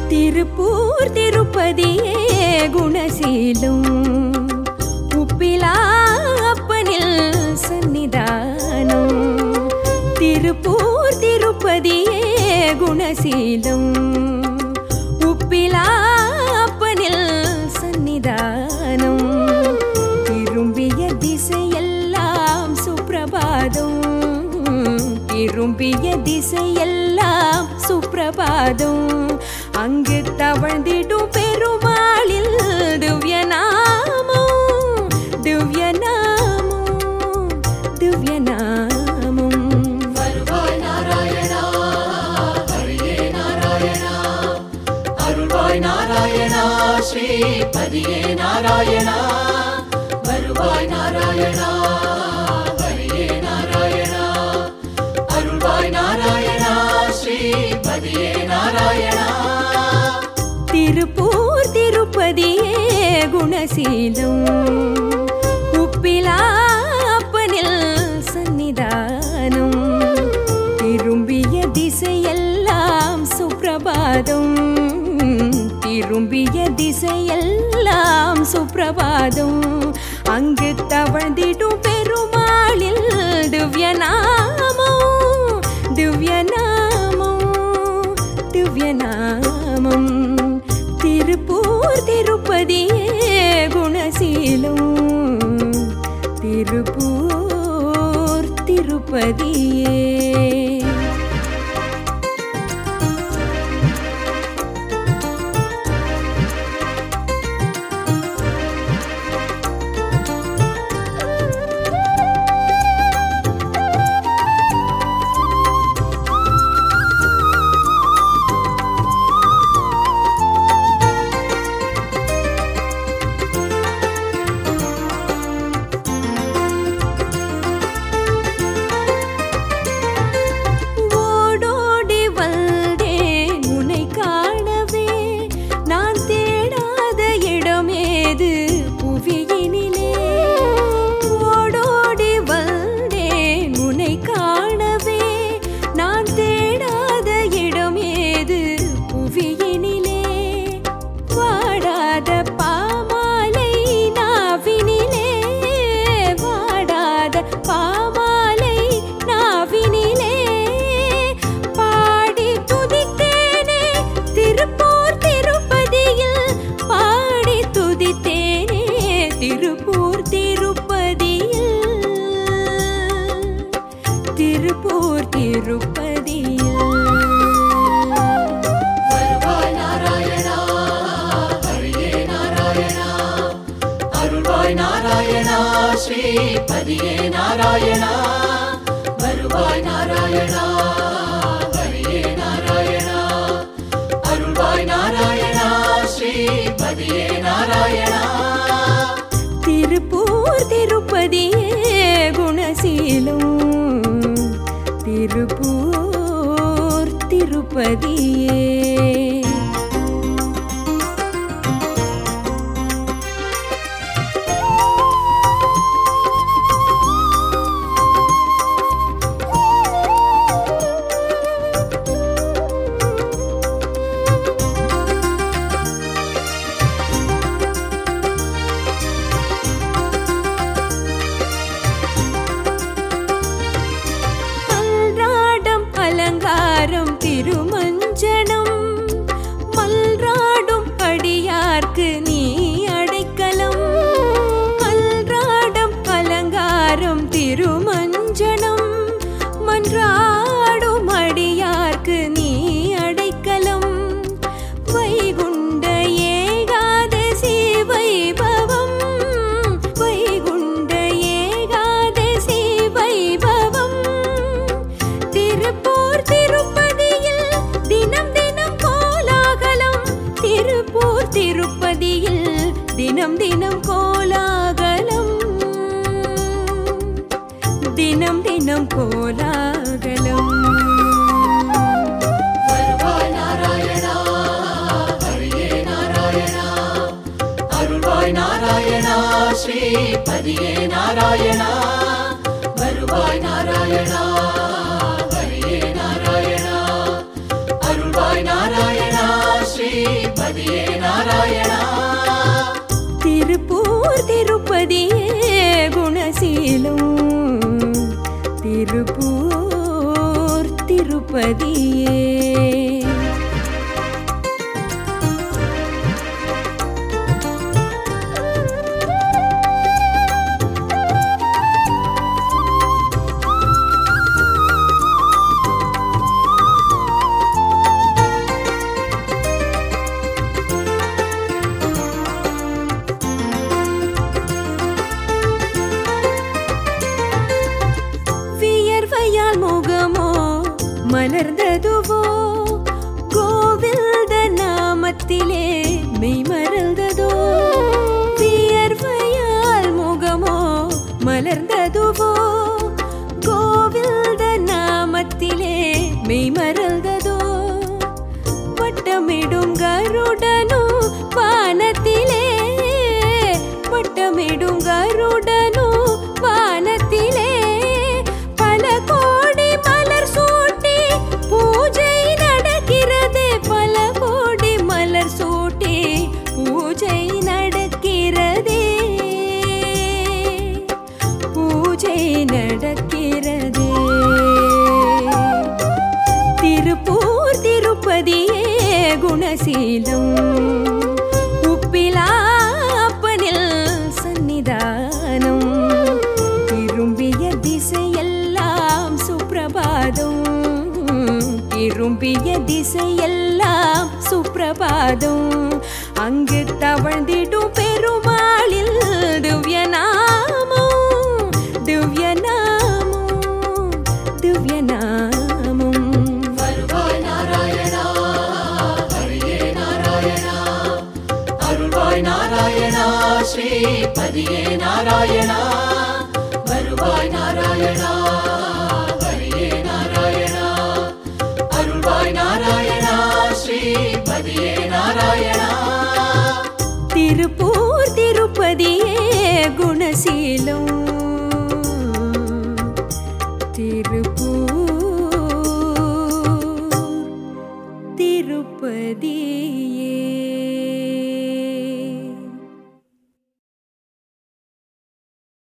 திருப்பூர் திருப்பதியே குணசீலம் உப்பிலா அப்பனில் சந்நிதானம். திருப்பூர் திருப்பதியே குணசீலம் உப்பிலா அப்பனில் சந்நிதானம். திரும்பிய திசையெல்லாம் சுப்பிரபாதம், திரும்பிய திசையெல்லாம் சுப்பிரபாதம். அங்கு தவழ்ந்திடும் பெருமாளில் திவ்யநாமம், திவ்யநாமம், திவ்யநாமம். வருவாய் நாராயணா, ஹரியே நாராயணா, அருள்வாய் நாராயணா, ஸ்ரீபதியே நாராயணா. வருவாய் நாராயணா, ஹரியே நாராயணா, அருள்வாய் நாராயணா, ஸ்ரீபதியே நாராயணா. திருப்பூர் திருப்பதியே குணசீலம் உப்பிலா அப்பனில் சந்நிதானம். திரும்பிய திசையெல்லாம் சுப்பிரபாதம், திரும்பிய திசையெல்லாம் சுப்பிரபாதம். அங்கு தவழ்ந்திடும் பெருமாளில் திவ்யநாமம், திவ்யநாமம், திவ்யநாமம். திருப்பூர் திருப்பதியே குணசீலம், திருப்பூர் திருப்பதியே. திருப்பூர் திருப்பதியில் வருவாய் நாராயணா, ஹரியே நாராயணா, அருள்வாய் நாராயணா, ஸ்ரீபதியே நாராயணா. வருவாய் நாராயணா, ஹரியே நாராயணா, அருள்வாய் நாராயணா, ஸ்ரீபதியே நாராயணா. திருப்பூர் திருப்பதியே குணசீலம் திருப்பூர் திருப்பதியே. அலங்காரம் திருமஞ்சனம் மல்ராடும் அடியார்க்கு நீ அடைக்கலம். மல்ராடம் அலங்காரம் திருமஞ்சனம் மன்றாடும் அடியார்க்கு நீ அடைக்கலம். வைகுண்ட ஏகாதசி வைபவம், வைகுண்ட ஏகாதசி வைபவம். திருப்பூர் திருப்பதியில் தினம் தினம் கோலாகலம், திருப்பூர் திருப்பதியில் தினம் தினம் கோலாகலம், தினம் தினம் கோலாகலம். வருவாய் நாராயணா, ஹரியே நாராயணா, அருள்வாய் நாராயணா, ஸ்ரீபதியே நாராயணா. வருவாய் நாராயணா, ஹரியே நாராயணா, அருள்வாய் நாராயணா, ஸ்ரீ திருப்பூர் திருப்பதியே குணசீலம் திருப்பூர் திருப்பதியே முகமோ மலர்ந்ததுவோ கோவிந்த நாமத்திலே மெய்மறந்ததோ வியர்வையால் முகமோ மலர்ந்ததுவோ கோவிந்த நாமத்திலே மெய்மறந்ததோ வட்டமிடும் கருடனோ வானத்திலே வட்டமிடும் கருடனோ வானத்திலே நடக்கிறதே திருப்பூர் திருப்பதியே குணசீலம் உப்பிலாப்பனில் சந்நிதானம் திரும்பிய திசையெல்லாம் சுப்பிரபாதம் திரும்பிய திசையெல்லாம் சுப்பிரபாதம் அங்கு தவழ்ந்திடும் பெருமாளில் திவ்யநாமம் திவ்யநாமம் திவ்யநாமம் வருவாய் நாராயணா ஹரியே நாராயணா அருள்வாய் நாராயணா ஸ்ரீபதியே நாராயணா வருவாய் நாராயணா ஹரியே நாராயணா அருள்வாய் நாராயணா ஸ்ரீபதியே நாராயணா திருப்பூர் திருப்பதியே குணசீலம் திருப்பூர் திருப்பதியே